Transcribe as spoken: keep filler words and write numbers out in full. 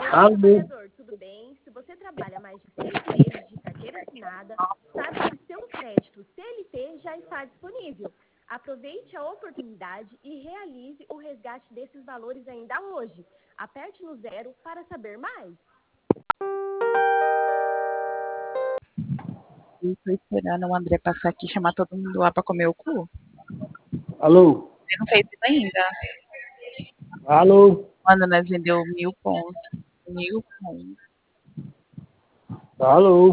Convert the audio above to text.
Olá, trabalhador, tudo bem? Se você trabalha mais de seis meses de carteira assinada, sabe que seu crédito C L T já está disponível. Aproveite a oportunidade e realize o resgate desses valores ainda hoje. Aperte no zero para saber mais. Estou esperando o André passar aqui e chamar todo mundo lá para comer o cu. Alô? Ele não fez isso ainda. Alô? Mano, nós vendeu mil pontos. Mil pontos. Alô?